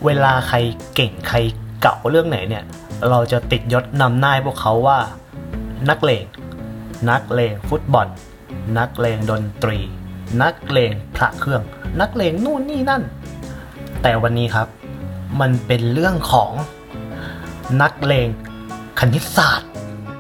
เวลาใครเก่งใครเก่าเรื่องไหนเนี่ยเราจะติดยศนำหน้าพวกเขาว่านักเลงฟุตบอลนักเลงดนตรีนักเลงพระเครื่องนักเลงนู่นนี่นั่นแต่วันนี้ครับมันเป็นเรื่องของนักเลงคณิตศาสตร์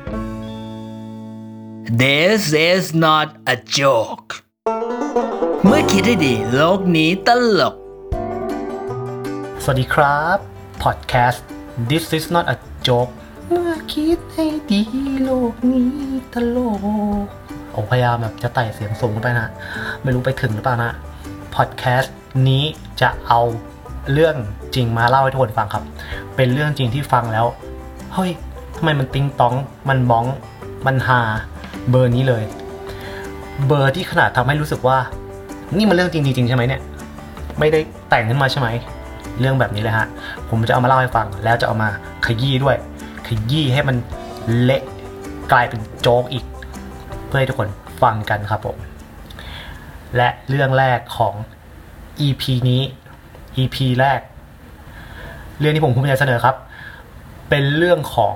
This is not a joke เมื่อคิดให้ดีโลกนี้ตลกสวัสดีครับพอดแคสต์ This is not a joke เมื่อคิดให้ดีโลกนี้ตลกพยายามแบบจะไต่เสียงสูงไปนะไม่รู้ไปถึงหรือเปล่านะพอดแคสต์นี้จะเอาเรื่องจริงมาเล่าให้ทุกคนฟังครับเป็นเรื่องจริงที่ฟังแล้วเฮ้ยทำไมมันติ๊งต้องมันบ้องมันฮาเบอร์นี้เลยเบอร์ที่ขนาดทำให้รู้สึกว่านี่มันเรื่องจริงใช่ไหมเนี่ยไม่ได้แต่งขึ้นมาใช่ไหมเรื่องแบบนี้เลยฮะผมจะเอามาเล่าให้ฟังแล้วจะเอามาขยี้ด้วยขยี้ให้มันเละกลายเป็นโจ๊กอีกเพื่อให้ทุกคนฟังกันครับผมและเรื่องแรกของ EP นี้ EP แรกเรื่องที่ผมภูมิใจเสนอครับเป็นเรื่องของ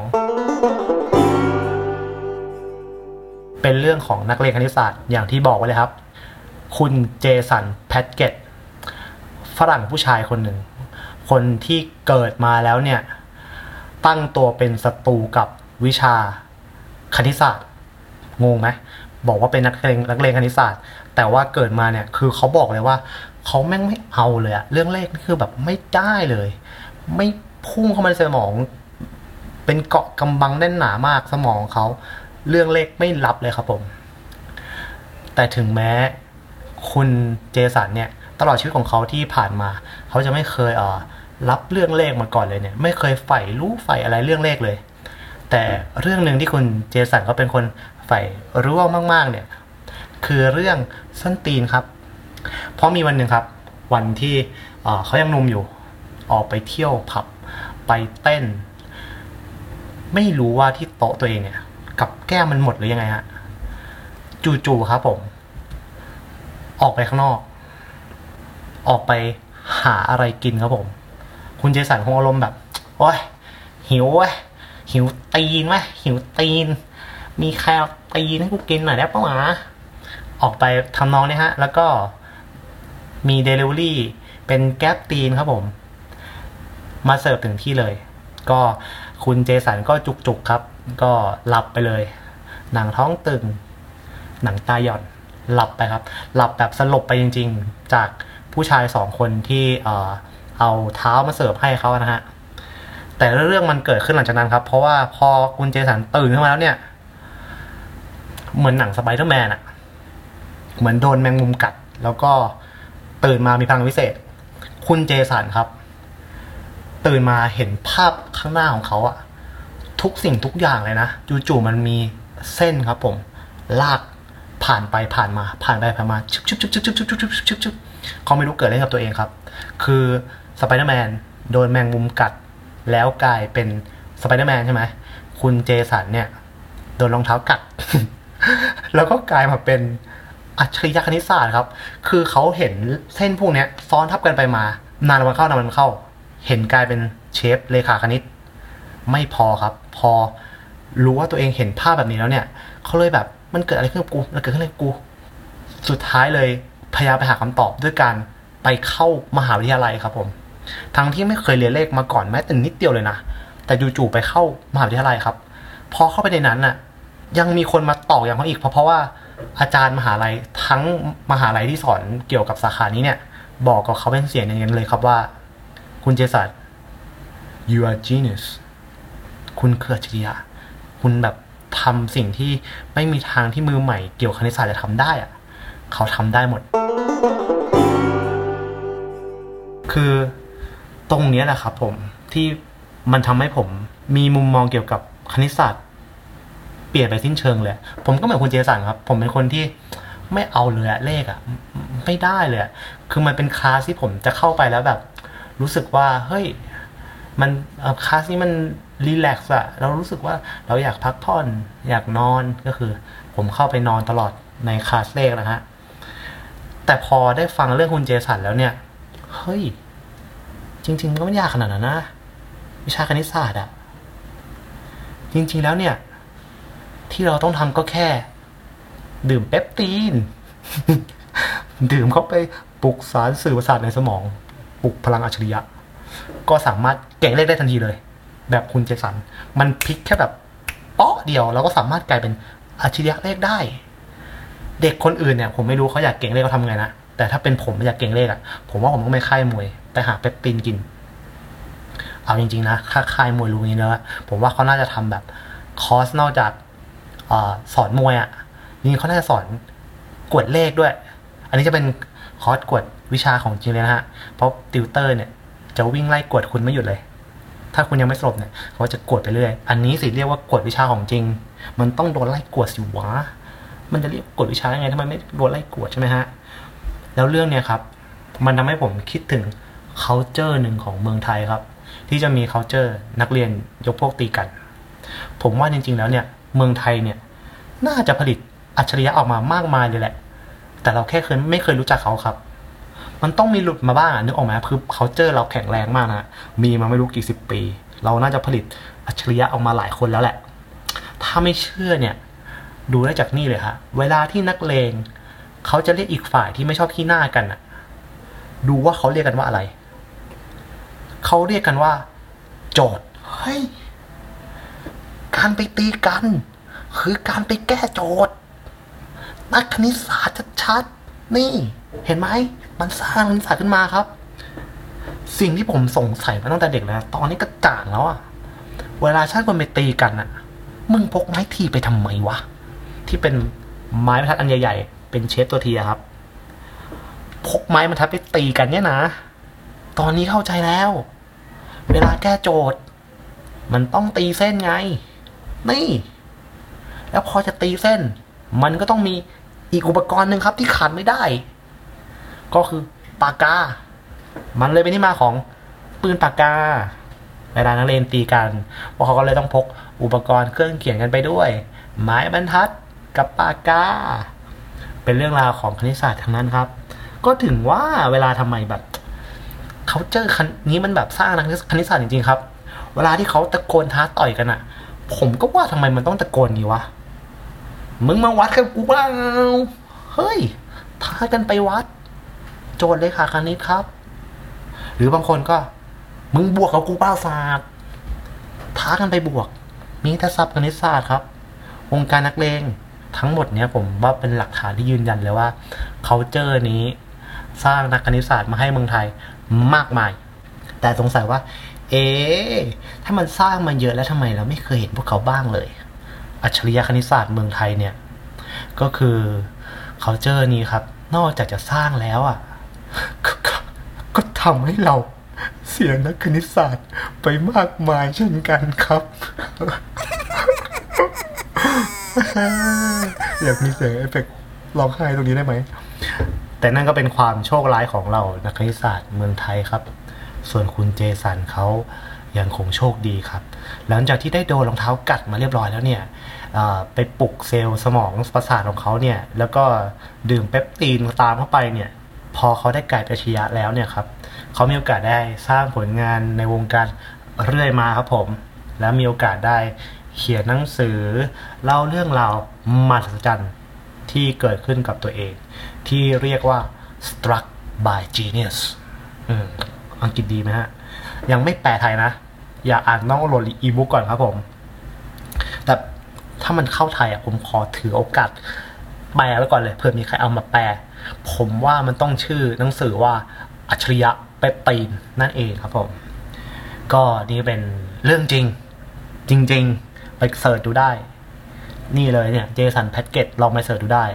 นักเลงคณิตศาสตร์อย่างที่บอกไว้เลยครับคุณเจสันแพทเกตฝรั่งผู้ชายคนหนึ่งคนที่เกิดมาแล้วเนี่ยตั้งตัวเป็นศัตรูกับวิชาคณิตศาสตร์งงไหมบอกว่าเป็นนักเลงคณิตศาสตร์แต่ว่าเกิดมาเนี่ยคือเขาบอกเลยว่าเขาแม่งไม่เอาเลยอะเรื่องเลขนี่คือแบบไม่ได้เลยไม่พุ่งเข้ามาในสมองเป็นเกาะกำบังแน่นหนามากสมองเขาเรื่องเลขไม่รับเลยครับผมแต่ถึงแม้คุณเจสันเนี่ยตลอดชีวิตของเขาที่ผ่านมาเขาจะไม่เคยรับเรื่องเลขมาก่อนเลยเนี่ยไม่เคยใฝ่รู้ใฝ่อะไรเรื่องเลขเลยแต่เรื่องนึงที่คุณเจสันเขาเป็นคนใฝ่รู้มากๆเนี่ยคือเรื่องส้นตีนครับเพราะมีวันหนึ่งครับวันที่เขายังหนุ่มอยู่ออกไปเที่ยวผับไปเต้นไม่รู้ว่าที่โต๊ะตัวเองเนี่ยกับแก้มมันหมดหรือยังไงฮะจู่ๆครับผมออกไปข้างนอกออกไปหาอะไรกินครับผมคุณเจสันคงอารมณ์แบบโอ๊ยหิวเว้ยหิวตีนไหมหิวตีนมีใครเอาตีนให้กูกินหน่อยได้ปะวะออกไปทำนองนี้ฮะแล้วก็มีเดลิเวอรี่เป็นแก๊ปตีนครับผมมาเสิร์ฟถึงที่เลยก็คุณเจสันก็จุกๆครับก็หลับไปเลยหนังท้องตึงหนังตาหย่อนหลับไปครับหลับแบบสลบไปจริงๆจากผู้ชาย2คนที่เอาเท้ามาเสิร์ฟให้เขานะฮะแต่เรื่องมันเกิดขึ้นหลังจากนั้นครับเพราะว่าพอคุณเจสันตื่นขึ้นมาแล้วเนี่ยเหมือนหนังสไปเดอร์แมนอะเหมือนโดนแมงมุมกัดแล้วก็ตื่นมามีพลังวิเศษคุณเจสันครับตื่นมาเห็นภาพข้างหน้าของเขาอะทุกสิ่งทุกอย่างเลยนะจู่ๆมันมีเส้นครับผมลากผ่านไปผ่านมาชุบเขาไม่รู้เกิดอะไรกับตัวเองครับคือสไปเดอร์แมนโดนแมงมุมกัดแล้วกลายเป็นสไปเดอร์แมนใช่ไหมคุณเจสันเนี่ยโดนรองเท้ากัด แล้วก็กลายมาเป็นอัจฉริยะคณิตศาสตร์ครับคือเขาเห็นเส้นพวกนี้ซ้อนทับกันไปมานานวันเข้าเห็นกลายเป็นเชฟเลขาคณิตไม่พอครับพอรู้ว่าตัวเองเห็นภาพแบบนี้แล้วเนี่ยเขาเลยแบบมันเกิดอะไรขึ้นกับกูมันเกิดขึ้นอะไรกับกูสุดท้ายเลยพยายามไปหาคำตอบด้วยการไปเข้ามหาวิทยาลัยครับผมทั้งที่ไม่เคยเรียนเลขมาก่อนแม้แต่นิดเดียวเลยนะแต่จู่ๆไปเข้ามหาวิทยาลัยครับพอเข้าไปในนั้นน่ะยังมีคนมาตอกอย่างเขาอีกเพราะว่าอาจารย์มหาลัยทั้งมหาลัยที่สอนเกี่ยวกับสาขานี้เนี่ยบอกกับเขาเป็นเสียงอย่างนี้เลยครับว่าคุณเจสัน you are genius คุณคืออัจฉริยะคุณแบบทำสิ่งที่ไม่มีทางที่มือใหม่เกี่ยวกับคณิตศาสตร์จะทำได้อะเขาทำได้หมดคือตรงนี้แหละครับผมที่มันทำให้ผมมีมุมมองเกี่ยวกับคณิตศาสตร์เปลี่ยนไปสิ้นเชิงเลยผมก็เหมือนคุณเจสันครับผมเป็นคนที่ไม่เอาเลยเลขอะไม่ได้เลยคือมันเป็นคลาสที่ผมจะเข้าไปแล้วแบบรู้สึกว่าเฮ้ยมันคลาสนี้มันรีแลกซ์อะเรารู้สึกว่าเราอยากพักผ่อนอยากนอนก็คือผมเข้าไปนอนตลอดในคลาสเลขนะฮะแต่พอได้ฟังเรื่องคุณเจสันแล้วเนี่ยเฮ้ยจริงๆมันก็ไม่ยากขนาดนั้นนะวิชาคณิตศาสตร์อะจริงๆแล้วเนี่ยที่เราต้องทำก็แค่ดื่มเปปตีน ดื่มเข้าไปปลุกสารสื่อประสาทในสมองปลุกพลังอัจฉริยะก็สามารถเก่งเลขได้ทันทีเลยแบบคุณเจสันมันพลิกแค่แบบเปาะเดียวเราก็สามารถกลายเป็นอัจฉริยะเลขได้เด็กคนอื่นเนี่ยผมไม่รู้เขาอยากเก่งเลขเขาทำไงนะแต่ถ้าเป็นผมอยากเก่งเลขอะผมว่าผมต้องไปค่ายมวยไปหาเปปตินกินเอาจริงๆนะค่ายมวยรู้นี้แล้วผมว่าเขาน่าจะทำแบบคอร์สนอกจากสอนมวยอะนี่เขาน่าจะสอนกวดเลขด้วยอันนี้จะเป็นคอร์สกวดวิชาของจริงเลยนะฮะเพราะติวเตอร์เนี่ยจะวิ่งไล่กวดคุณไม่หยุดเลยถ้าคุณยังไม่สลบเนี่ยเขาจะกวดไปเรื่อยอันนี้สิเรียกว่ากวดวิชาของจริงมันต้องโดนไล่กวดสิวะมันจะเรียกกวดวิชาได้ไงทำไมไม่โดนไล่กวดใช่ไหมฮะแล้วเรื่องเนี่ยครับมันทำให้ผมคิดถึง culture หนึ่งของเมืองไทยครับที่จะมี culture นักเรียนยกพวกตีกันผมว่าจริงๆแล้วเนี่ยเมืองไทยเนี่ยน่าจะผลิตอัจฉริยะออกมามากมายเลยแหละแต่เราแค่ไม่เคยรู้จักเขาครับมันต้องมีหลุดมาบ้างนึกออกไหมคือ culture เราแข็งแรงมากนะมีมาไม่รู้กี่สิบปีเราน่าจะผลิตอัจฉริยะออกมาหลายคนแล้วแหละถ้าไม่เชื่อเนี่ยดูได้จากนี่เลยฮะเวลาที่นักเลงเขาจะเรียกอีกฝ่ายที่ไม่ชอบขี้หน้ากันน่ะดูว่าเขาเรียกกันว่าอะไรเขาเรียกกันว่าโจทย์เฮ้ยการไปตีกันคือการไปแก้โจทย์นักคณิตศาสตร์ชัดๆนี่เห็นไหมมันสร้างคณิตศาสตร์ขึ้นมาครับสิ่งที่ผมสงสัยมาตั้งแต่เด็กแล้วตอนนี้ก็จ่างแล้วอะเวลาชาติคนไปตีกันอะมึงพกไม้ทีไปทำไมวะที่เป็นไม้บรรทัดอันใหญ่ๆเป็นเชฟตัวทีอะครับพกไม้บรรทัดไปตีกันเนี่ยนะตอนนี้เข้าใจแล้วเวลาแก้โจทย์มันต้องตีเส้นไงนี่แล้วพอจะตีเส้นมันก็ต้องมีอีกอุปกรณ์หนึ่งครับที่ขาดไม่ได้ก็คือปากกามันเลยเป็นที่มาของปืนปากกาเวลานักเรียนตีกันพวกเขาก็เลยต้องพกอุปกรณ์เครื่องเขียนกันไปด้วยไม้บรรทัดกับปากกาเป็นเรื่องราวของคณิตศาสตร์ทั้งนั้นครับก็ถึงว่าเวลาทำไมแบบเขาเจอคันนี้มันแบบสร้างนักคณิตศาสตร์จริงๆครับเวลาที่เขาตะโกนท้าต่อยกันอ่ะผมก็ว่าทำไมมันต้องตะโกนงี้วะมึงมาวัดกับกูเปล่าเฮ้ยท้ากันไปวัดโจทย์เลยค่ะคณิตครับหรือบางคนก็มึงบวกกับกูเปล่าศาสตร์ท้ากันไปบวกมีแต่ศัพท์คณิตศาสตร์ครับวงการนักเลงทั้งหมดเนี้ยผมว่าเป็นหลักฐานที่ยืนยันเลยว่า culture นี้สร้างนักคณิตศาสตร์มาให้เมืองไทยมากมายแต่สงสัยว่าถ้ามันสร้างมาเยอะแล้วทำไมเราไม่เคยเห็นพวกเขาบ้างเลยอัจฉริยะคณิตศาสตร์เมืองไทยเนี่ยก็คือ culture นี้ครับนอกจากจะสร้างแล้วอ่ะก็ทำให้เราเสียนักคณิตศาสตร์ไปมากมายเช่นกันครับ อยากมีเสียงเอฟเฟกต์ร้องไห้ตรงนี้ได้ไหมแต่นั่นก็เป็นความโชคร้ายของเรานักคณิตศาสตร์เมืองไทยครับส่วนคุณเจสันเขายังคงโชคดีครับหลังจากที่ได้โดนรองเท้ากัดมาเรียบร้อยแล้วเนี่ยไปปลุกเซลล์สมองประสาทของเขาเนี่ยแล้วก็ดื่มเปปตีนตามเข้าไปเนี่ยพอเขาได้กลายเป็นอัจฉริยะแล้วเนี่ยครับเขามีโอกาสได้สร้างผลงานในวงการเรื่อยมาครับผมและมีโอกาสได้เขียนหนังสือเล่าเรื่องราวมหัศจรรย์ที่เกิดขึ้นกับตัวเองที่เรียกว่า struck by genius อังกฤษดีไหมฮะยังไม่แปลไทยนะอย่าอ่านต้องโหลดอีบุ๊กก่อนครับผมแต่ถ้ามันเข้าไทยผมขอถือโอกาสแปลไว้ก่อนเลยเผื่อมีใครเอามาแปลผมว่ามันต้องชื่อหนังสือว่าอัจฉริยะเปปตีนนั่นเองครับผมก็นี่เป็นเรื่องจริงไปเสิร์ชดูได้นี่เลยเนี่ยเจสันแพทเกตลองไปเสิร์ชดูได้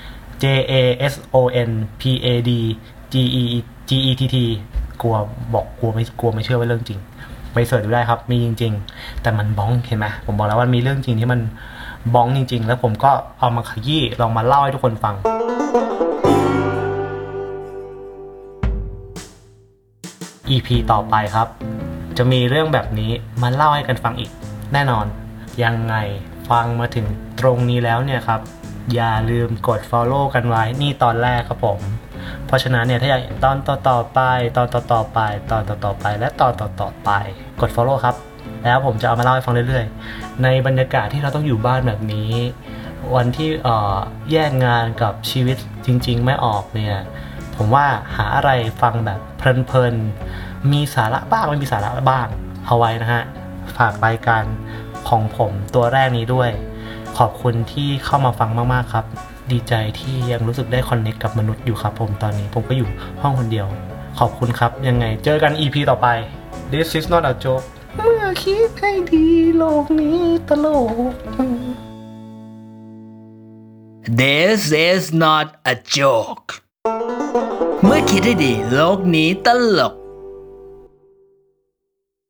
JASONPADGETT กลัวไม่เชื่อว่าเรื่องจริงไปเสิร์ชดูได้ครับมีจริงๆแต่มันบ้องเห็นไหมผมบอกแล้วว่ามีเรื่องจริงที่มันบ้องจริงๆแล้วผมก็เอามาขยี้ลองมาเล่าให้ทุกคนฟัง EP ต่อไปครับจะมีเรื่องแบบนี้มาเล่าให้กันฟังอีกแน่นอนยังไงฟังมาถึงตรงนี้แล้วเนี่ยครับอย่าลืมกด follow กันไว้นี่ตอนแรกครับผมราะฉะนั้นเนี่ยถ้าอยากเห็นตอนต่อๆไปตอนต่อๆไปตอนต่อๆไปและตอนต่อๆไปกด follow ครับแล้วผมจะเอามาเล่าให้ฟังเรื่อยๆในบรรยากาศที่เราต้องอยู่บ้านแบบนี้วันที่แยกงานกับชีวิตจริงๆไม่ออกเนี่ยผมว่าหาอะไรฟังแบบเพลินๆมีสาระบ้างไม่มีสาระบ้างเอาไว้นะฮะฝากรายการของผมตัวแรกนี้ด้วยขอบคุณที่เข้ามาฟังมากๆครับดีใจที่ยังรู้สึกได้คอนเนคกับมนุษย์อยู่ครับผมตอนนี้ผมก็อยู่ห้องคนเดียวขอบคุณครับยังไงเจอกัน EP ต่อไป This is not a joke เมื่อคิดให้ดีโลกนี้ตลก This is not a joke เมื่อคิดให้ดีโลกนี้ตลก